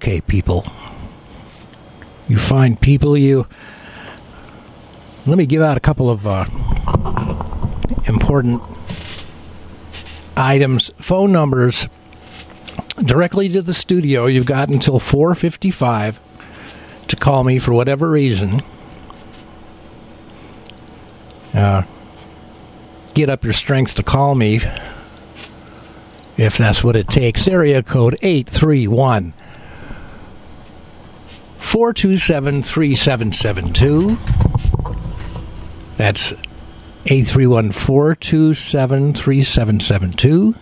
Okay, people. You find people, you... Let me give out a couple of important items. Phone numbers directly to the studio. You've got until 4:55 to call me for whatever reason. Get up your strength to call me if that's what it takes. Area code 831-427-3772. That's 831-427-3772.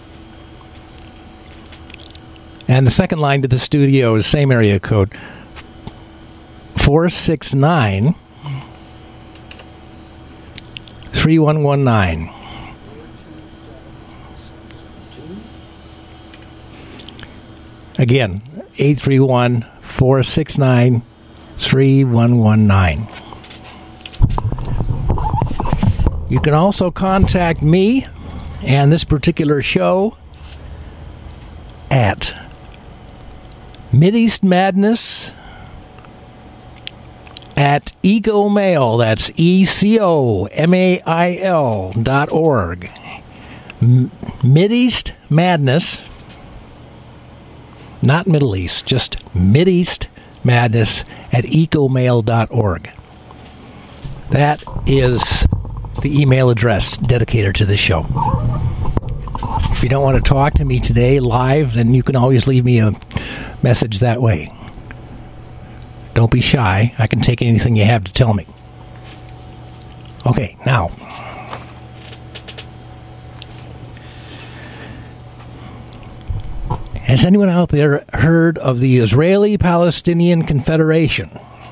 And the second line to the studio is same area code, 469-3119. Again, 831-469-3119. You can also contact me and this particular show at Mideast Madness at EcoMail. That's ECOMAIL.org. Mideast Madness, not Middle East, just Mideast Madness at EcoMail.org. That is the email address dedicated to this show. If you don't want to talk to me today live, then you can always leave me a message that way. Don't be shy. I can take anything you have to tell me. Okay, now. Has anyone out there heard of the Israeli-Palestinian Confederation?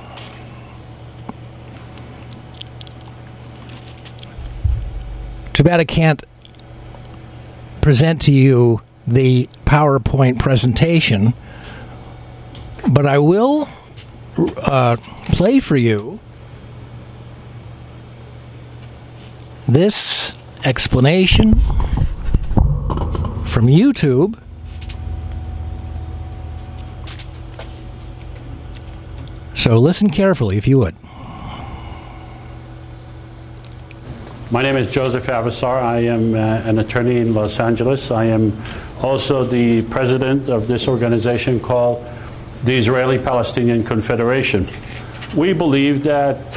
Too bad I can't present to you the PowerPoint presentation, but I will play for you this explanation from YouTube. So listen carefully, if you would. My name is Joseph Avasar. I am an attorney in Los Angeles. I am also the president of this organization called the Israeli-Palestinian Confederation. We believe that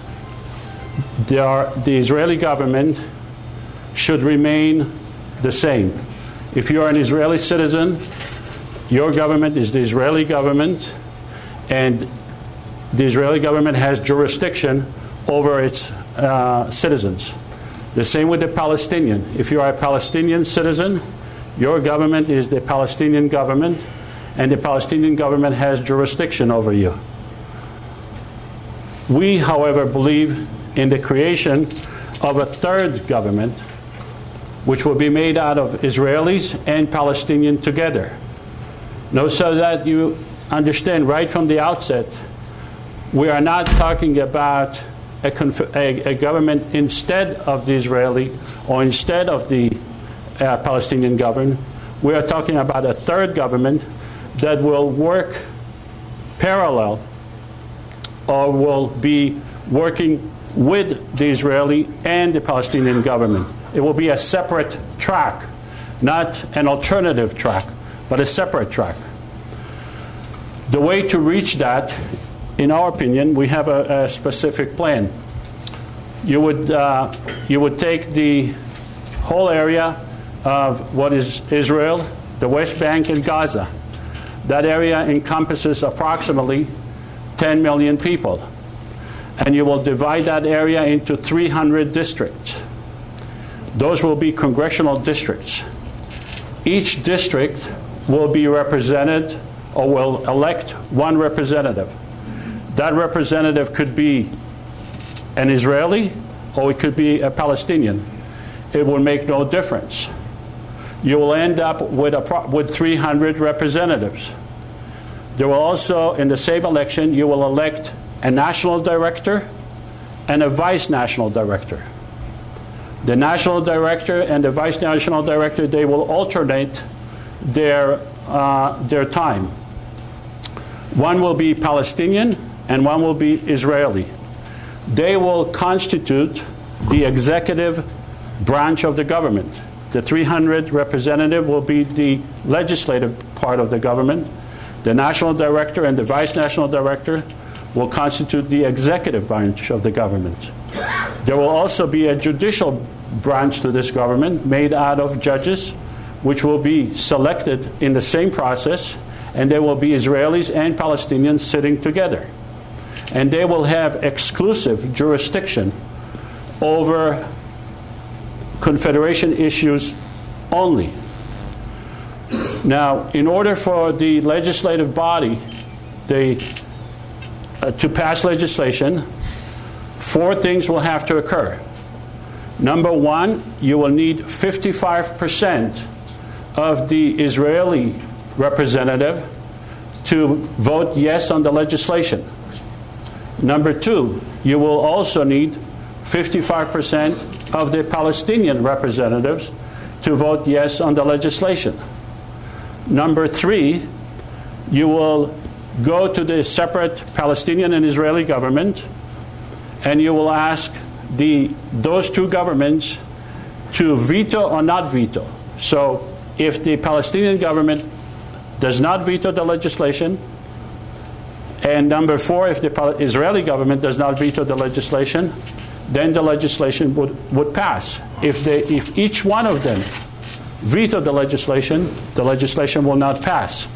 the Israeli government should remain the same. If you are an Israeli citizen, your government is the Israeli government, and the Israeli government has jurisdiction over its citizens. The same with the Palestinian. If you are a Palestinian citizen, your government is the Palestinian government, and the Palestinian government has jurisdiction over you. We, however, believe in the creation of a third government, which will be made out of Israelis and Palestinians together. Now, so that you understand right from the outset, we are not talking about a government instead of the Israeli or instead of the Palestinian government. We are talking about a third government that will work parallel or will be working with the Israeli and the Palestinian government. It will be a separate track, not an alternative track, but a separate track. The way to reach that, in our opinion, we have a specific plan. You would take the whole area of what is Israel, the West Bank, and Gaza. That area encompasses approximately 10 million people. And you will divide that area into 300 districts. Those will be congressional districts. Each district will be represented or will elect one representative. That representative could be an Israeli or it could be a Palestinian. It will make no difference. You will end up with 300 representatives. There will also, in the same election, you will elect a national director and a vice national director. The national director and the vice national director, they will alternate their time. One will be Palestinian and one will be Israeli. They will constitute the executive branch of the government. The 300 representative will be the legislative part of the government. The national director and the vice national director will constitute the executive branch of the government. There will also be a judicial branch to this government made out of judges, which will be selected in the same process, and there will be Israelis and Palestinians sitting together. And they will have exclusive jurisdiction over Confederation issues only. Now, in order for the legislative body to pass legislation, 4 things will have to occur. Number one, you will need 55% of the Israeli representative to vote yes on the legislation. Number two, you will also need 55% of the Palestinian representatives to vote yes on the legislation. Number three, you will go to the separate Palestinian and Israeli government, and you will ask those two governments to veto or not veto. So if the Palestinian government does not veto the legislation, and number four, if the Israeli government does not veto the legislation, then the legislation would pass. If each one of them veto the legislation will not pass.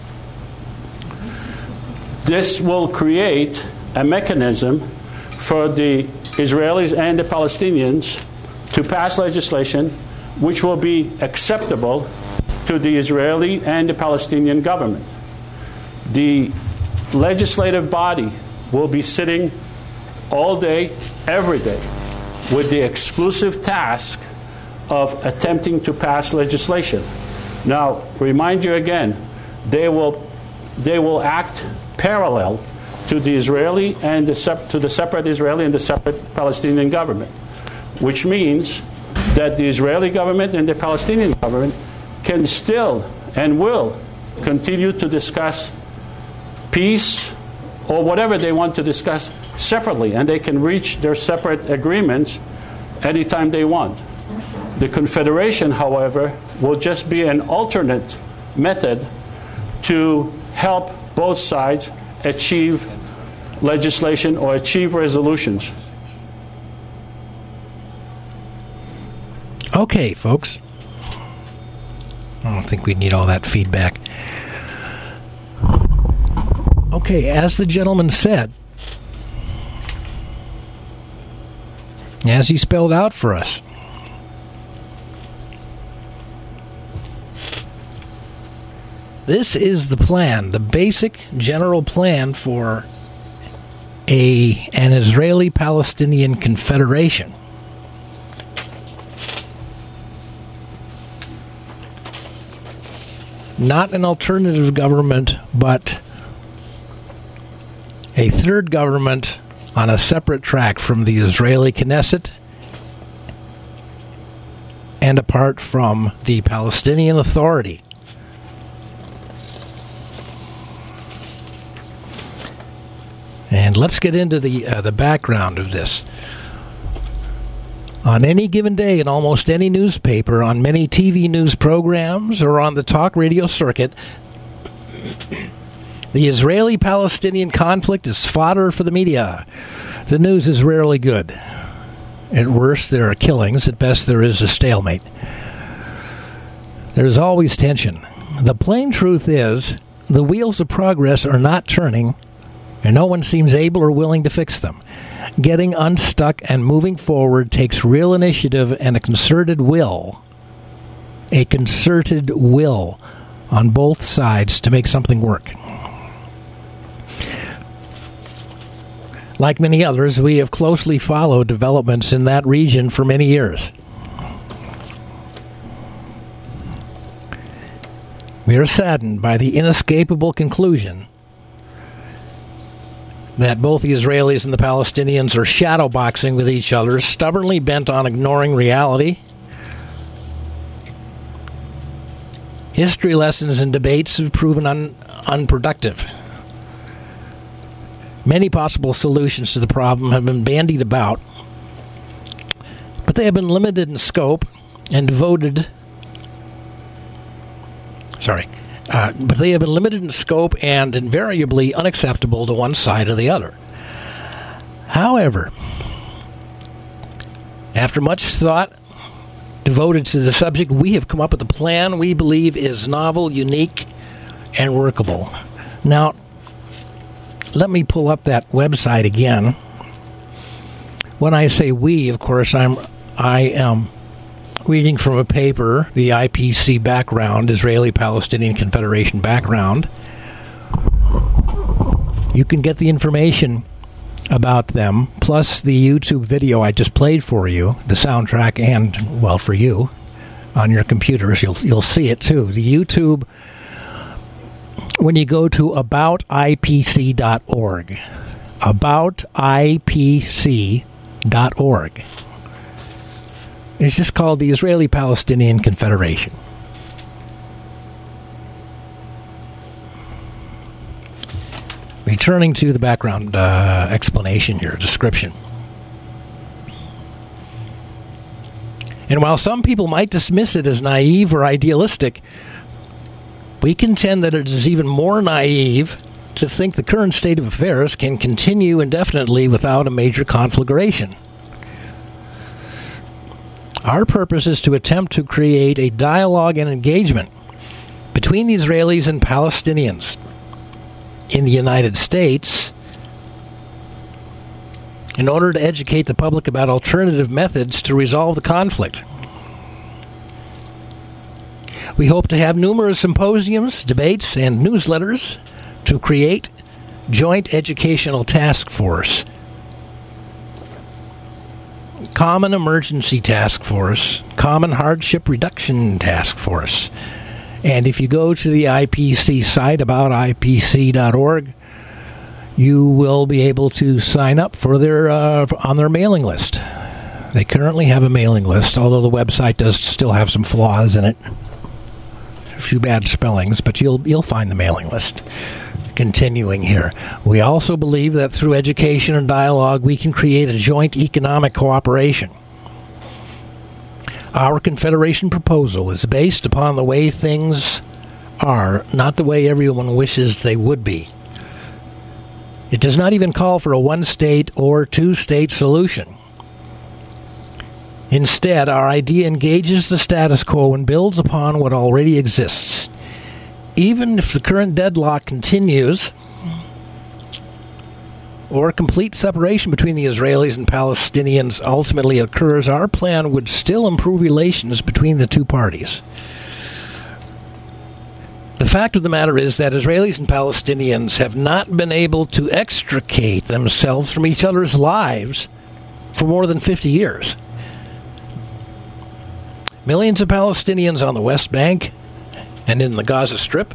This will create a mechanism for the Israelis and the Palestinians to pass legislation which will be acceptable to the Israeli and the Palestinian government. The legislative body will be sitting all day, every day, with the exclusive task of attempting to pass legislation. Now, remind you again, they will act parallel to the Israeli and to the separate Israeli and the separate Palestinian government, which means that the Israeli government and the Palestinian government can still and will continue to discuss peace or whatever they want to discuss separately, and they can reach their separate agreements anytime they want. The Confederation, however, will just be an alternate method to help both sides achieve legislation or achieve resolutions. Okay, folks. I don't think we need all that feedback. Okay, as the gentleman said, as he spelled out for us, this is the plan, the basic general plan for an Israeli-Palestinian confederation. Not an alternative government, but a third government on a separate track from the Israeli Knesset and apart from the Palestinian Authority. And let's get into the background of this. On any given day, in almost any newspaper, on many TV news programs, or on the talk radio circuit, the Israeli-Palestinian conflict is fodder for the media. The news is rarely good. At worst, there are killings. At best, there is a stalemate. There is always tension. The plain truth is, the wheels of progress are not turning, and no one seems able or willing to fix them. Getting unstuck and moving forward takes real initiative and a concerted will on both sides to make something work. Like many others, we have closely followed developments in that region for many years. We are saddened by the inescapable conclusion that both the Israelis and the Palestinians are shadowboxing with each other, stubbornly bent on ignoring reality. History lessons and debates have proven unproductive. Many possible solutions to the problem have been bandied about, but they have been limited in scope and devoted. But they have been limited in scope and invariably unacceptable to one side or the other. However, after much thought devoted to the subject, we have come up with a plan we believe is novel, unique, and workable. Now, let me pull up that website again. When I say we, of course, I am reading from a paper, the IPC background, Israeli-Palestinian Confederation background. You can get the information about them, plus the YouTube video I just played for you, the soundtrack, and, well, for you, on your computers, you'll see it too. The YouTube, when you go to aboutipc.org, aboutipc.org, it's just called the Israeli-Palestinian Confederation. Returning to the background explanation here, description. And while some people might dismiss it as naive or idealistic, we contend that it is even more naive to think the current state of affairs can continue indefinitely without a major conflagration. Our purpose is to attempt to create a dialogue and engagement between the Israelis and Palestinians in the United States in order to educate the public about alternative methods to resolve the conflict. We hope to have numerous symposiums, debates, and newsletters to create joint educational task force, common emergency task force, common hardship reduction task force. And if you go to the IPC site, aboutipc.org, you will be able to sign up for their on their mailing list. They currently have a mailing list, although the website does still have some flaws in it. A few bad spellings, but you'll find the mailing list. Continuing here, we also believe that through education and dialogue, we can create a joint economic cooperation. Our Confederation proposal is based upon the way things are, not the way everyone wishes they would be. It does not even call for a one-state or two-state solution. Instead, our idea engages the status quo and builds upon what already exists. Even if the current deadlock continues, or complete separation between the Israelis and Palestinians ultimately occurs, our plan would still improve relations between the two parties. The fact of the matter is that Israelis and Palestinians have not been able to extricate themselves from each other's lives for more than 50 years. Millions of Palestinians on the West Bank and in the Gaza Strip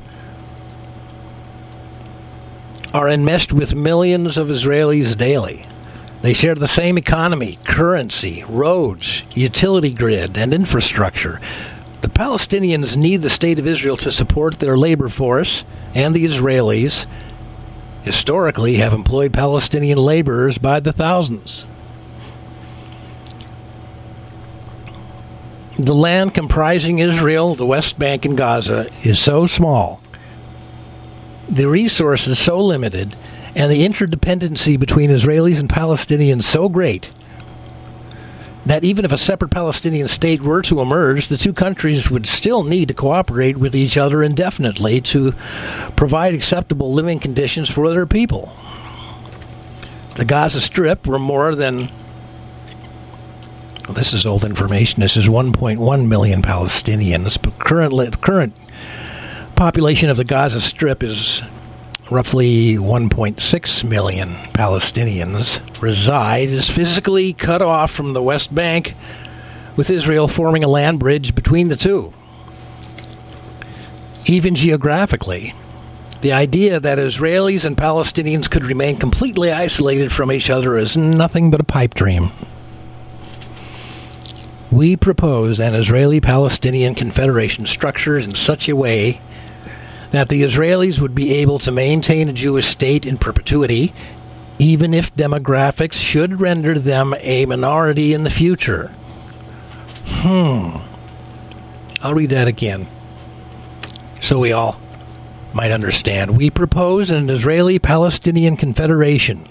are enmeshed with millions of Israelis daily. They share the same economy, currency, roads, utility grid, and infrastructure. The Palestinians need the State of Israel to support their labor force, and the Israelis historically have employed Palestinian laborers by the thousands. The land comprising Israel, the West Bank, and Gaza is so small, the resources so limited, and the interdependency between Israelis and Palestinians so great that even if a separate Palestinian state were to emerge, the two countries would still need to cooperate with each other indefinitely to provide acceptable living conditions for their people. The Gaza Strip, where more than, well, this is old information, this is 1.1 million Palestinians, but the current population of the Gaza Strip is roughly 1.6 million Palestinians reside, is physically cut off from the West Bank, with Israel forming a land bridge between the two. Even geographically, the idea that Israelis and Palestinians could remain completely isolated from each other is nothing but a pipe dream. We propose an Israeli-Palestinian Confederation structured in such a way that the Israelis would be able to maintain a Jewish state in perpetuity even if demographics should render them a minority in the future. I'll read that again so we all might understand. We propose an Israeli-Palestinian Confederation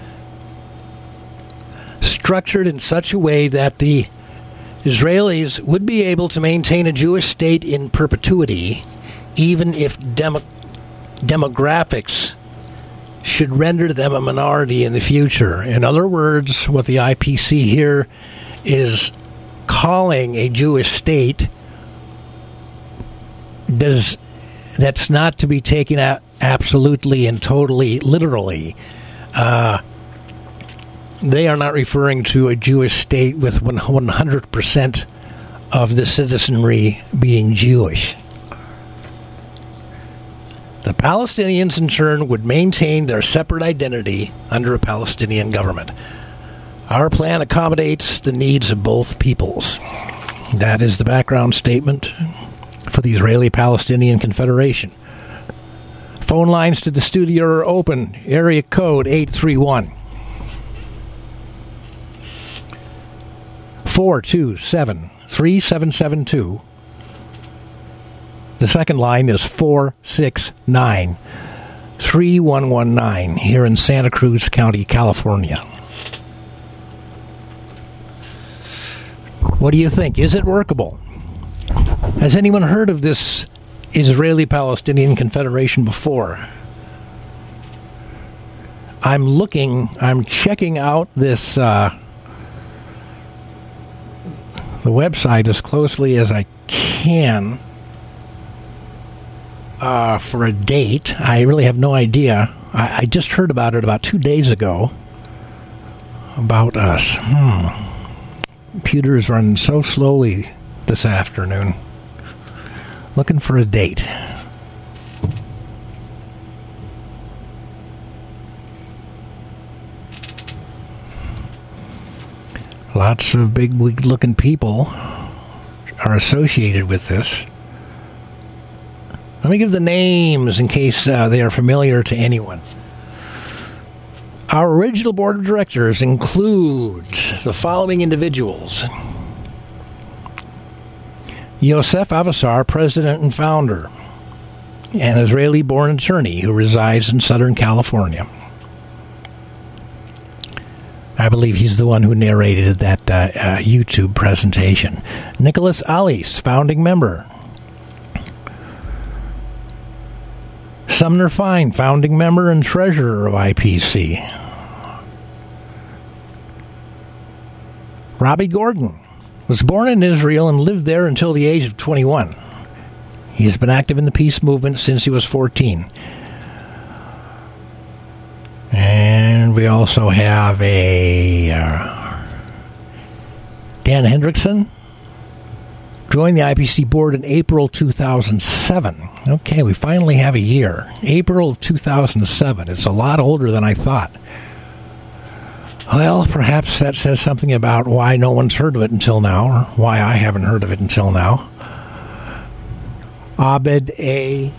structured in such a way that the Israelis would be able to maintain a Jewish state in perpetuity, even if demographics should render them a minority in the future. In other words, what the IPC here is calling a Jewish state, that's not to be taken absolutely and totally literally. They are not referring to a Jewish state with 100% of the citizenry being Jewish. The Palestinians, in turn, would maintain their separate identity under a Palestinian government. Our plan accommodates the needs of both peoples. That is the background statement for the Israeli-Palestinian Confederation. Phone lines to the studio are open. Area code 831 427 3772. The second line is 469 3119 here in Santa Cruz County, California. What do you think? Is it workable? Has anyone heard of this Israeli-Palestinian Confederation before? I'm checking out this the website as closely as I can for a date. I really have no idea. I just heard about it about 2 days ago. About us. Computers run so slowly this afternoon. Looking for a date. Lots of big-looking people are associated with this. Let me give the names in case they are familiar to anyone. Our original board of directors includes the following individuals. Yosef Avasar, president and founder, an Israeli-born attorney who resides in Southern California. I believe he's the one who narrated that YouTube presentation. Nicholas Alice, founding member. Sumner Fine, founding member and treasurer of IPC. Robbie Gordon was born in Israel and lived there until the age of 21. He's been active in the peace movement since he was 14. And we also have a Dan Hendrickson. Joined the IPC board in April 2007. Okay, we finally have a year. April 2007. It's a lot older than I thought. Well, perhaps that says something about why no one's heard of it until now, or why I haven't heard of it until now. Abed A.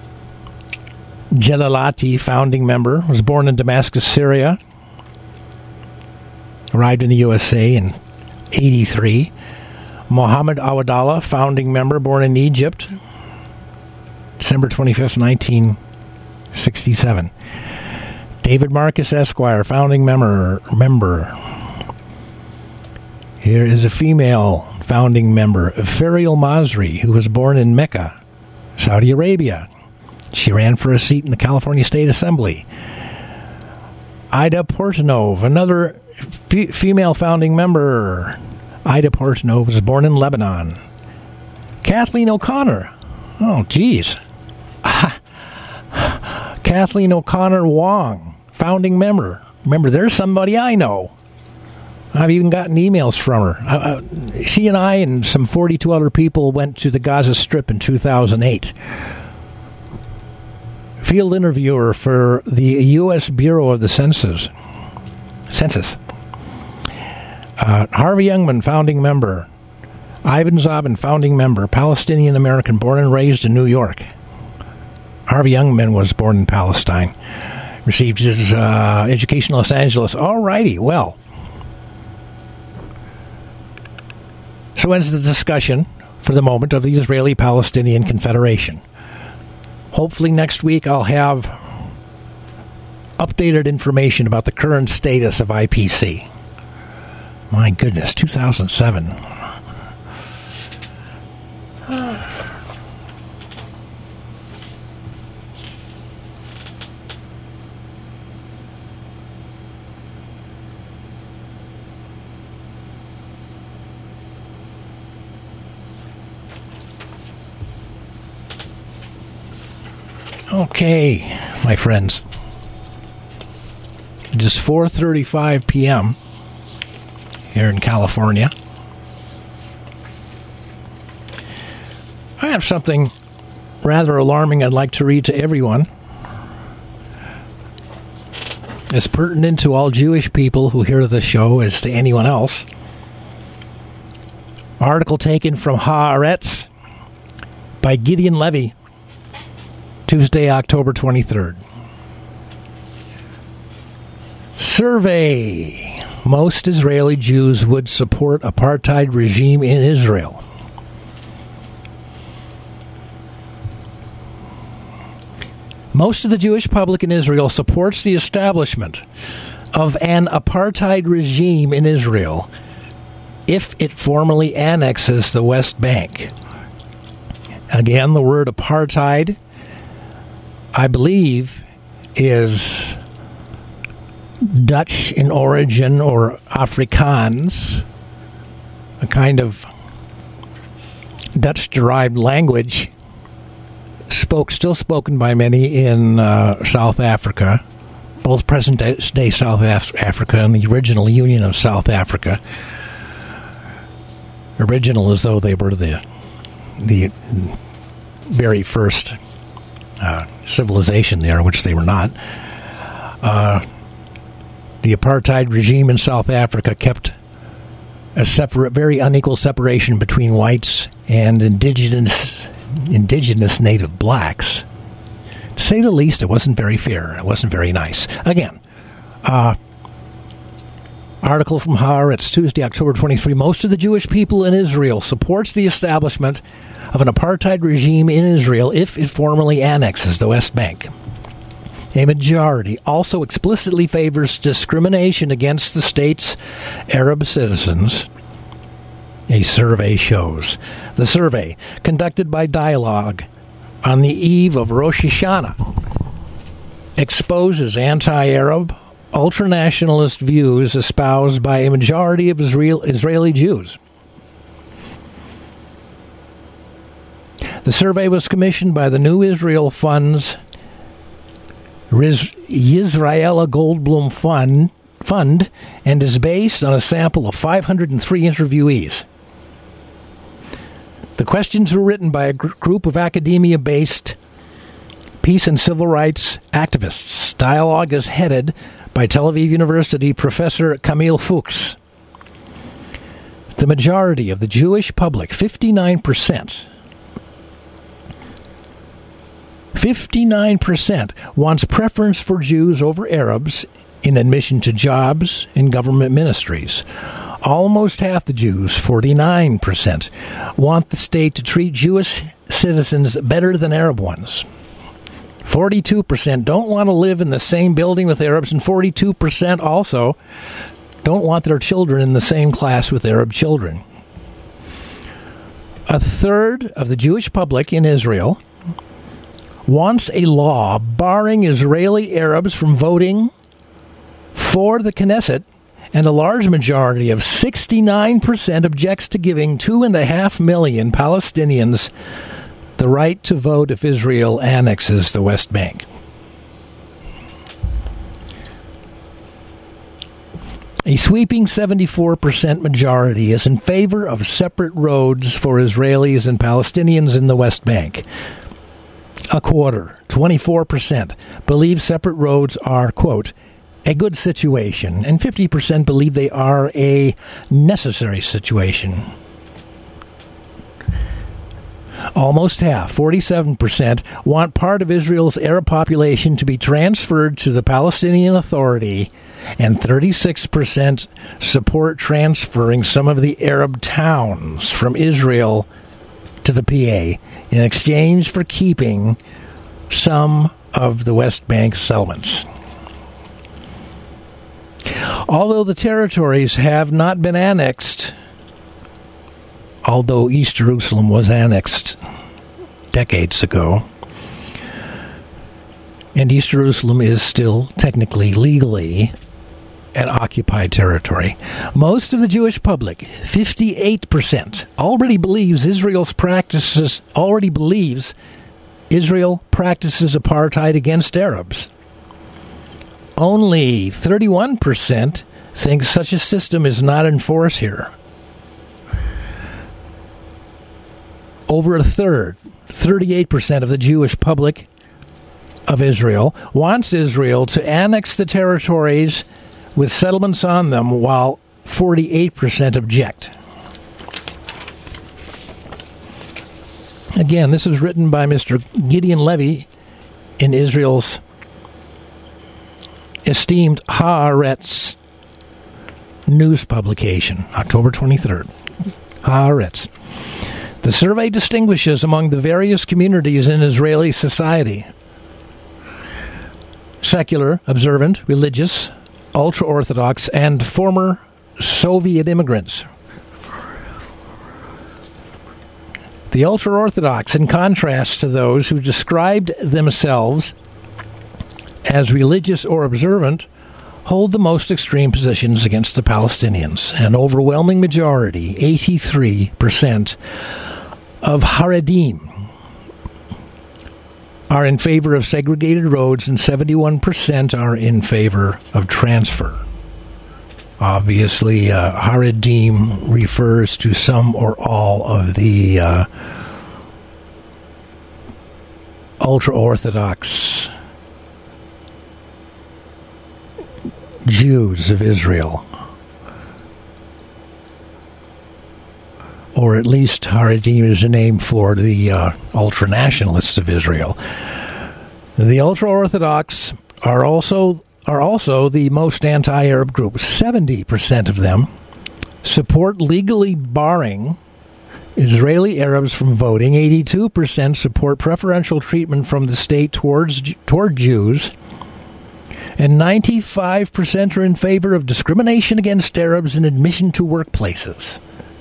Jelalati, founding member, was born in Damascus, Syria. Arrived in the USA in 1983. Mohammed Awadallah, founding member, born in Egypt, December 25th, 1967. David Marcus Esquire, founding member. Here is a female founding member, Fariel Masri, who was born in Mecca, Saudi Arabia. She ran for a seat in the California State Assembly. Ida Portnov, another female founding member. Ida Portnov was born in Lebanon. Kathleen O'Connor. Oh, geez. Kathleen O'Connor Wong, founding member. Remember, there's somebody I know. I've even gotten emails from her. She and I and some 42 other people went to the Gaza Strip in 2008. Field interviewer for the U.S. Bureau of the Census. Harvey Youngman, founding member. Ivan Zabin, founding member, Palestinian-American, born and raised in New York. Harvey Youngman was born in Palestine. Received his education in Los Angeles. All righty, well. So ends the discussion, for the moment, of the Israeli-Palestinian Confederation. Hopefully next week I'll have updated information about the current status of IPC. My goodness, 2007. Okay, my friends. It is 4:35 p.m. here in California. I have something rather alarming I'd like to read to everyone. As pertinent to all Jewish people who hear the show as to anyone else. Article taken from Haaretz by Gideon Levy, Tuesday, October 23rd. Survey. Most Israeli Jews would support apartheid regime in Israel. Most of the Jewish public in Israel supports the establishment of an apartheid regime in Israel if it formally annexes the West Bank. Again, the word apartheid, I believe, is Dutch in origin, or Afrikaans, a kind of Dutch-derived language still spoken by many in South Africa, both present-day South Africa and the original Union of South Africa. Original as though they were the very first civilization there, which they were not. The apartheid regime in South Africa kept a separate, very unequal separation between whites and indigenous native blacks. To say the least, it wasn't very fair. It wasn't very nice. Again, article from Haaretz, Tuesday, October 23. Most of the Jewish people in Israel supports the establishment of an apartheid regime in Israel if it formally annexes the West Bank. A majority also explicitly favors discrimination against the state's Arab citizens, a survey shows. The survey, conducted by Dialogue on the eve of Rosh Hashanah, exposes anti-Arab, ultranationalist views espoused by a majority of Israeli Jews. The survey was commissioned by the New Israel Fund's Yisrael Goldblum Fund and is based on a sample of 503 interviewees. The questions were written by a group of academia-based peace and civil rights activists. Dialogue is headed by Tel Aviv University Professor Camille Fuchs. The majority of the Jewish public, 59%, wants preference for Jews over Arabs in admission to jobs in government ministries. Almost half the Jews, 49%, want the state to treat Jewish citizens better than Arab ones. 42% don't want to live in the same building with Arabs, and 42% also don't want their children in the same class with Arab children. A third of the Jewish public in Israel wants a law barring Israeli Arabs from voting for the Knesset, and a large majority of 69% objects to giving 2.5 million Palestinians the right to vote if Israel annexes the West Bank. A sweeping 74% majority is in favor of separate roads for Israelis and Palestinians in the West Bank. A quarter, 24%, believe separate roads are, quote, a good situation, and 50% believe they are a necessary situation. Almost half, 47%, want part of Israel's Arab population to be transferred to the Palestinian Authority, and 36% support transferring some of the Arab towns from Israel to the PA in exchange for keeping some of the West Bank settlements. Although the territories have not been annexed, although East Jerusalem was annexed decades ago, and East Jerusalem is still technically, legally, an occupied territory, most of the Jewish public, 58%, already believes Israel practices apartheid against Arabs. Only 31% think such a system is not in force here. Over a third, 38% of the Jewish public of Israel wants Israel to annex the territories with settlements on them, while 48% object. Again, this was written by Mr. Gideon Levy in Israel's esteemed Haaretz news publication, October 23rd. Haaretz. The survey distinguishes among the various communities in Israeli society: secular, observant, religious, ultra-Orthodox, and former Soviet immigrants. The ultra-Orthodox, in contrast to those who described themselves as religious or observant, hold the most extreme positions against the Palestinians. An overwhelming majority, 83%, of Haredim are in favor of segregated roads, and 71% are in favor of transfer. Obviously, Haredim refers to some or all of the ultra-Orthodox Jews of Israel, or at least Haredim is a name for the ultra-nationalists of Israel. The ultra-Orthodox are also the most anti-Arab group. 70% of them support legally barring Israeli Arabs from voting. 82% support preferential treatment from the state toward Jews. And 95% are in favor of discrimination against Arabs in admission to workplaces.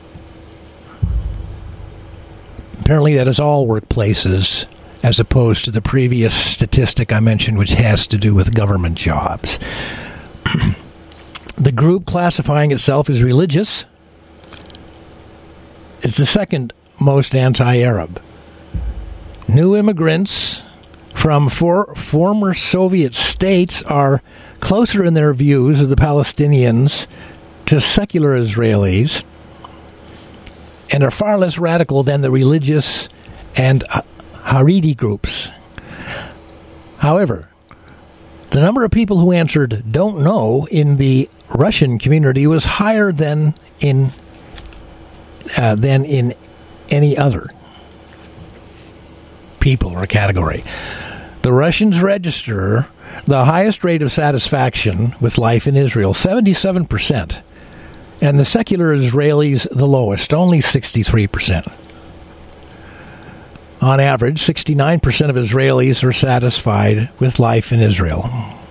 Apparently that is all workplaces, as opposed to the previous statistic I mentioned, which has to do with government jobs. The group classifying itself as religious is the second most anti-Arab. New immigrants from former Soviet states are closer in their views of the Palestinians to secular Israelis, and are far less radical than the religious and Haredi groups. However, the number of people who answered "don't know" in the Russian community was higher than in any other people or category. The Russians register the highest rate of satisfaction with life in Israel, 77%. And the secular Israelis the lowest, only 63%. On average, 69% of Israelis are satisfied with life in Israel.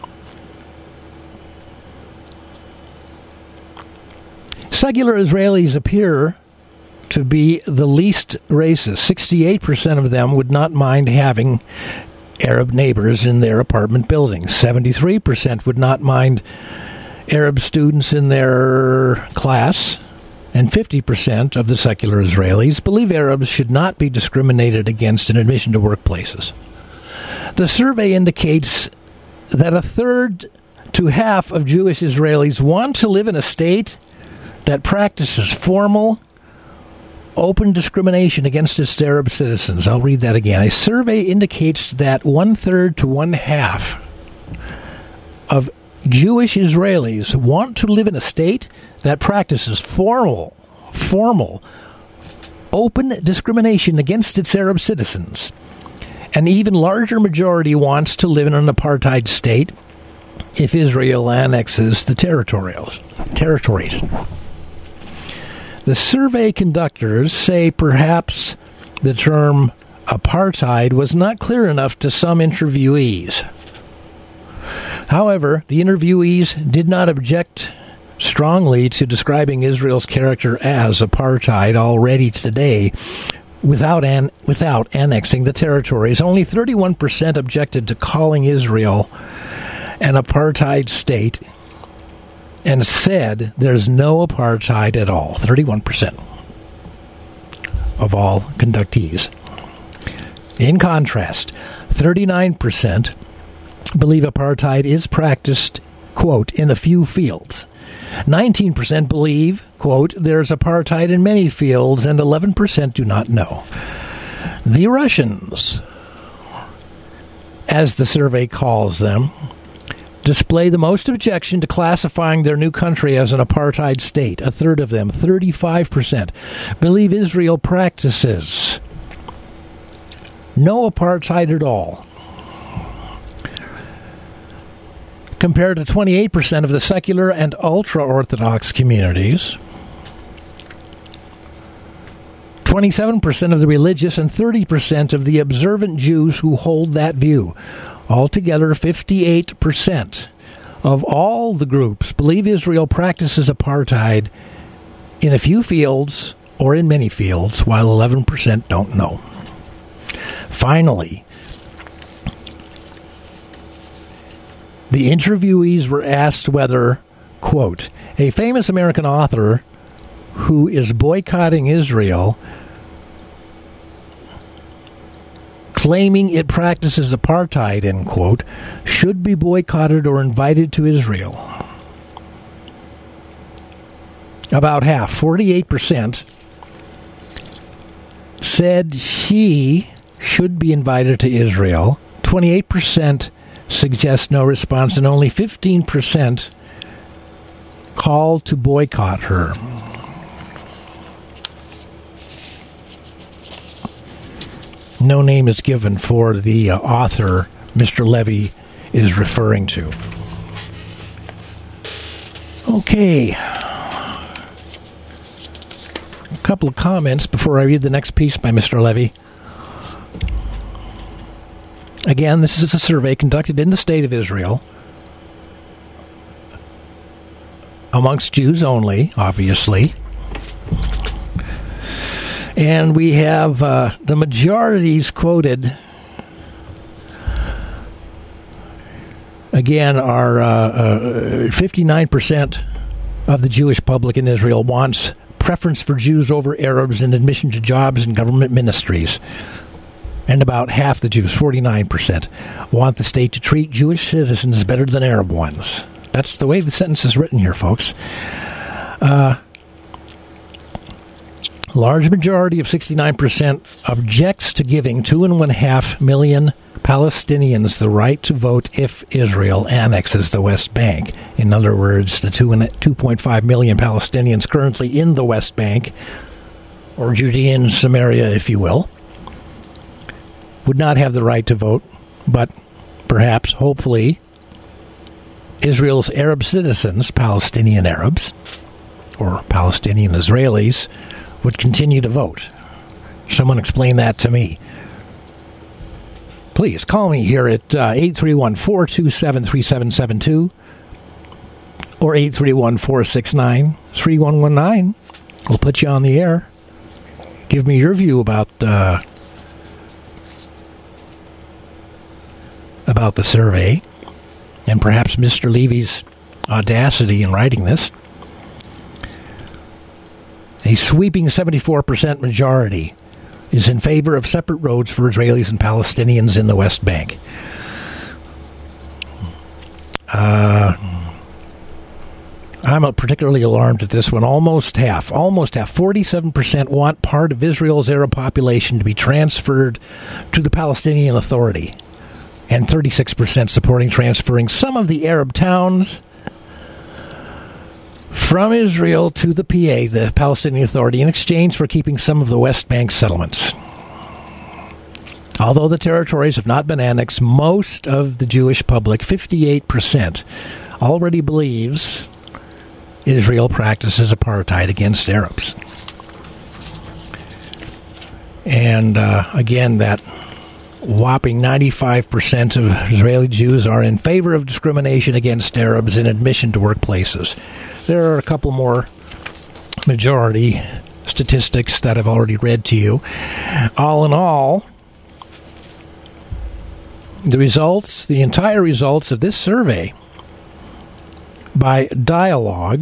Secular Israelis appear to be the least racist. 68% of them would not mind having Arab neighbors in their apartment buildings. 73% would not mind Arab students in their class, and 50% of the secular Israelis believe Arabs should not be discriminated against in admission to workplaces. The survey indicates that a third to half of Jewish Israelis want to live in a state that practices formal, open discrimination against its Arab citizens. I'll read that again. A survey indicates that 1/3 to 1/2 of Jewish Israelis want to live in a state that practices formal, open discrimination against its Arab citizens. An even larger majority wants to live in an apartheid state if Israel annexes the territories. The survey conductors say perhaps the term apartheid was not clear enough to some interviewees. However, the interviewees did not object strongly to describing Israel's character as apartheid already today without annexing the territories. Only 31% objected to calling Israel an apartheid state and said there's no apartheid at all. 31% of all conductees. In contrast, 39% believe apartheid is practiced, quote, in a few fields. 19% believe, quote, there's apartheid in many fields, and 11% do not know. The Russians, as the survey calls them, display the most objection to classifying their new country as an apartheid state. A third of them, 35%, believe Israel practices no apartheid at all, compared to 28% of the secular and ultra-Orthodox communities, 27% of the religious, and 30% of the observant Jews who hold that view. Altogether, 58% of all the groups believe Israel practices apartheid in a few fields or in many fields, while 11% don't know. Finally, the interviewees were asked whether, quote, a famous American author who is boycotting Israel, claiming it practices apartheid, end quote, should be boycotted or invited to Israel. About half, 48%, said she should be invited to Israel. 28% suggest no response, and only 15% called to boycott her. No name is given for the author Mr. Levy is referring to. Okay. A couple of comments before I read the next piece by Mr. Levy. Again, this is a survey conducted in the state of Israel amongst Jews only, obviously. And we have the majorities quoted, again, are 59% of the Jewish public in Israel wants preference for Jews over Arabs in admission to jobs and government ministries. And about half the Jews, 49%, want the state to treat Jewish citizens better than Arab ones. That's the way the sentence is written here, folks. Large majority of 69% objects to giving 2.5 million Palestinians the right to vote if Israel annexes the West Bank. In other words, the 2.5 million Palestinians currently in the West Bank, or Judean Samaria, if you will, would not have the right to vote, but perhaps, hopefully, Israel's Arab citizens, Palestinian Arabs, or Palestinian Israelis, would continue to vote. Someone explain that to me. Please call me here at 831-427-3772 or 831-469-3119. We'll put you on the air. Give me your view about the survey, and perhaps Mr. Levy's audacity in writing this. A sweeping 74% majority is in favor of separate roads for Israelis and Palestinians in the West Bank. I'm particularly alarmed at this one. Almost half, 47% want part of Israel's Arab population to be transferred to the Palestinian Authority, and 36% supporting transferring some of the Arab towns from Israel to the PA, the Palestinian Authority, in exchange for keeping some of the West Bank settlements. Although the territories have not been annexed, most of the Jewish public, 58%, already believes Israel practices apartheid against Arabs. And again, that whopping 95% of Israeli Jews are in favor of discrimination against Arabs in admission to workplaces. There are a couple more majority statistics that I've already read to you. All in all, the entire results of this survey by Dialogue,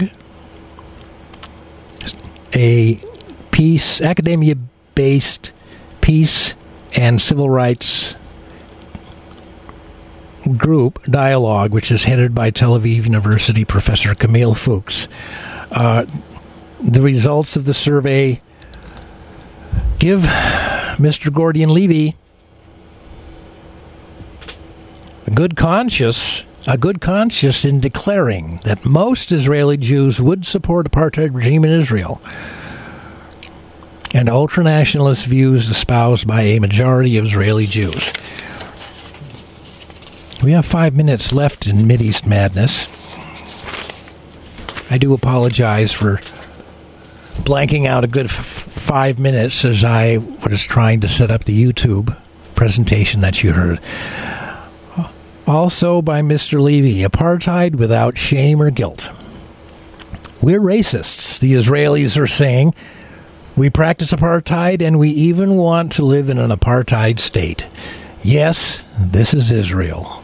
a academia-based peace and civil rights group, Dialogue, which is headed by Tel Aviv University professor Camille Fuchs. The results of the survey give Mr. Gordian Levy a good conscience in declaring that most Israeli Jews would support apartheid regime in Israel, and ultranationalist views espoused by a majority of Israeli Jews. We have 5 minutes left in Mideast Madness. I do apologize for blanking out a good 5 minutes as I was trying to set up the YouTube presentation that you heard. Also by Mr. Levy, apartheid without shame or guilt. We're racists, the Israelis are saying. We practice apartheid, and we even want to live in an apartheid state. Yes, this is Israel.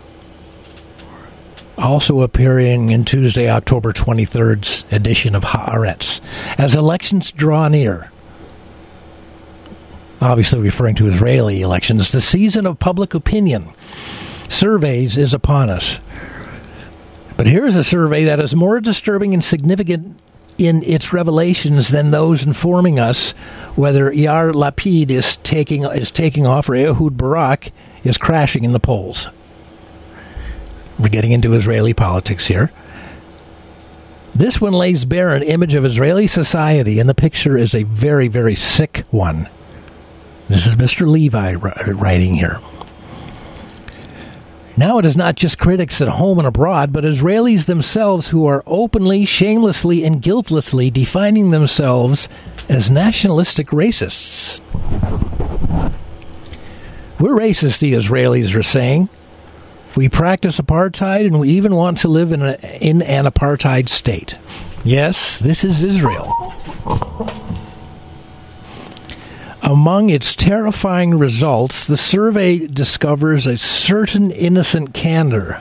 Also appearing in Tuesday, October 23rd's edition of Haaretz. As elections draw near, obviously referring to Israeli elections, the season of public opinion surveys is upon us. But here's a survey that is more disturbing and significant in its revelations than those informing us whether Yair Lapid is taking off or Ehud Barak is crashing in the polls. We're getting into Israeli politics here. This one lays bare an image of Israeli society, and the picture is a very, very sick one. This is Mr. Levi writing here. Now it is not just critics at home and abroad, but Israelis themselves who are openly, shamelessly, and guiltlessly defining themselves as nationalistic racists. We're racist, the Israelis are saying. We practice apartheid, and we even want to live in an apartheid state. Yes, this is Israel. Among its terrifying results, the survey discovers a certain innocent candor.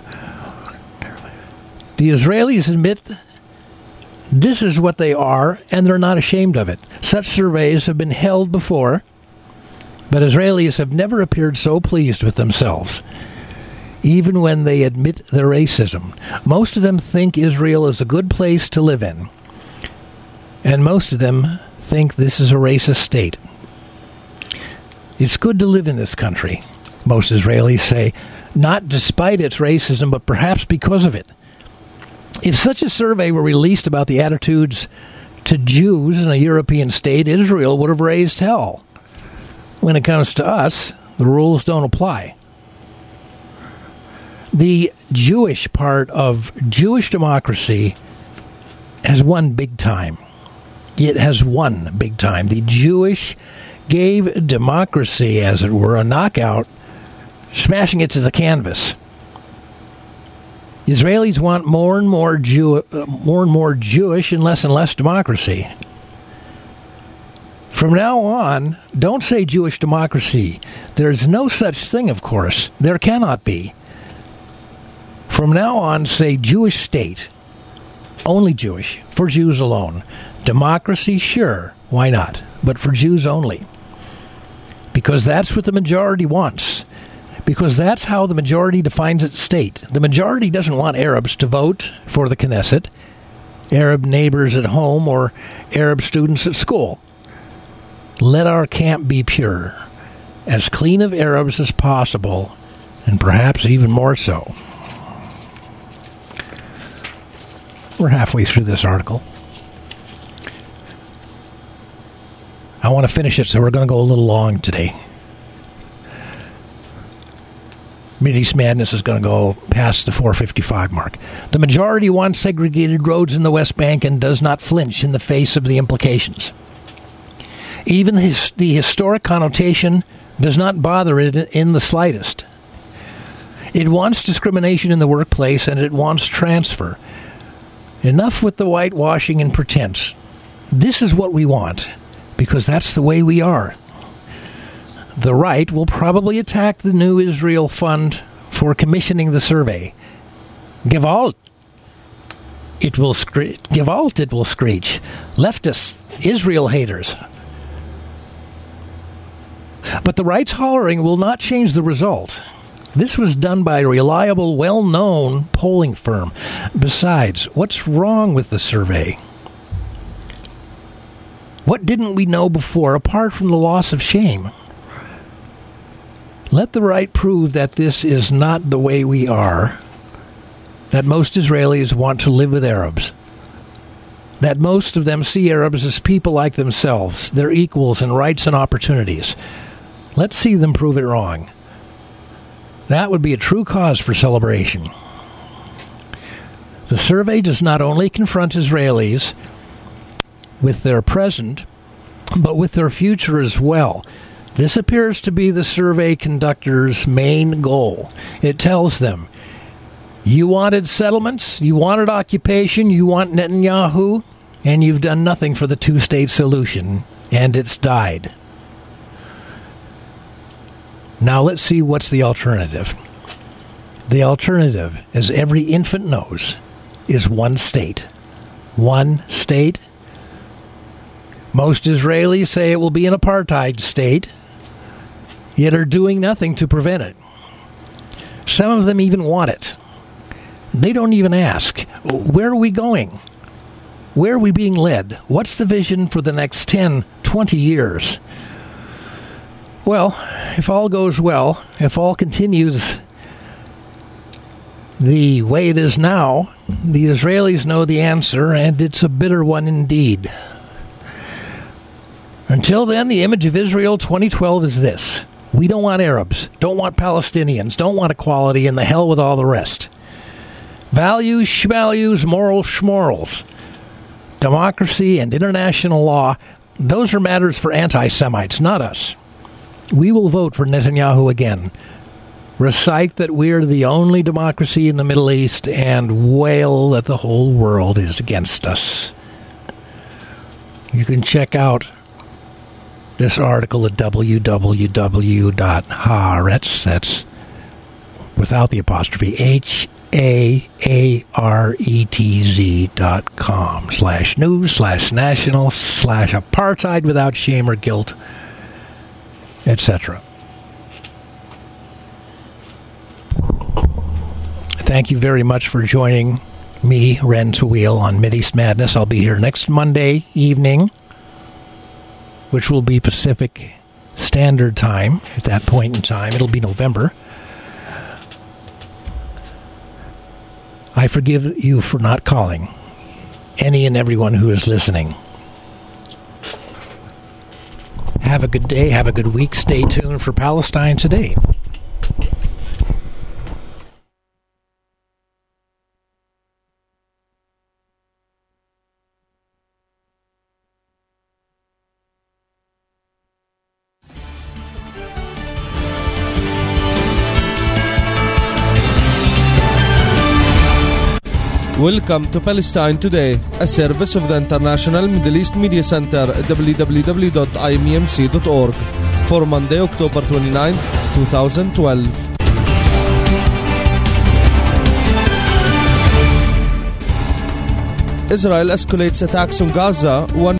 The Israelis admit this is what they are, and they're not ashamed of it. Such surveys have been held before, but Israelis have never appeared so pleased with themselves, even when they admit their racism. Most of them think Israel is a good place to live in, and most of them think this is a racist state. It's good to live in this country, most Israelis say, not despite its racism, but perhaps because of it. If such a survey were released about the attitudes to Jews in a European state, Israel would have raised hell. When it comes to us, the rules don't apply. The Jewish part of Jewish democracy has won big time. It has won big time. The Jewish gave democracy, as it were, a knockout, smashing it to the canvas. Israelis want more and more Jewish and less democracy. From now on, don't say Jewish democracy. There's no such thing, of course. There cannot be. From now on, say Jewish state. Only Jewish. For Jews alone. Democracy, sure. Why not? But for Jews only. Because that's what the majority wants. Because that's how the majority defines its state. The majority doesn't want Arabs to vote for the Knesset, Arab neighbors at home, or Arab students at school. Let our camp be pure, as clean of Arabs as possible, and perhaps even more so. We're halfway through this article. I want to finish it, so we're going to go a little long today. Mideast Madness is going to go past the 4:55 mark. The majority wants segregated roads in the West Bank and does not flinch in the face of the implications. Even the historic connotation does not bother it in the slightest. It wants discrimination in the workplace, and it wants transfer. Enough with the whitewashing and pretense. This is what we want, because that's the way we are. The right will probably attack the New Israel Fund for commissioning the survey. Gewalt, it will screech. Leftists, Israel haters. But the right's hollering will not change the result. This was done by a reliable, well-known polling firm. Besides, what's wrong with the survey? What didn't we know before, apart from the loss of shame? Let the right prove that this is not the way we are, that most Israelis want to live with Arabs, that most of them see Arabs as people like themselves, their equals in rights and opportunities. Let's see them prove it wrong. That would be a true cause for celebration. The survey does not only confront Israelis with their present, but with their future as well. This appears to be the survey conductor's main goal. It tells them, you wanted settlements, you wanted occupation, you want Netanyahu, and you've done nothing for the two-state solution, and it's died. Now let's see what's the alternative. The alternative, as every infant knows, is one state. One state. Most Israelis say it will be an apartheid state, yet are doing nothing to prevent it. Some of them even want it. They don't even ask, where are we going? Where are we being led? What's the vision for the next 10, 20 years? Well, if all goes well, if all continues the way it is now, the Israelis know the answer, and it's a bitter one indeed. Until then, the image of Israel 2012 is this. We don't want Arabs, don't want Palestinians, don't want equality, and the hell with all the rest. Values, schvalues, morals, schmorals. Democracy and international law, those are matters for anti-Semites, not us. We will vote for Netanyahu again. Recite that we're the only democracy in the Middle East and wail that the whole world is against us. You can check out this article at www.haaretz, that's without the apostrophe, HAARETZ.com/news/national/apartheid without shame or guilt, etc. Thank you very much for joining me, Ren Tawil, on Mideast Madness. I'll be here next Monday evening, which will be Pacific Standard Time at that point in time. It'll be November. I forgive you for not calling, any and everyone who is listening. Have a good day, have a good week. Stay tuned for Palestine Today. Welcome to Palestine Today, a service of the International Middle East Media Center, www.imemc.org, for Monday, October 29, 2012. Israel escalates attacks on Gaza.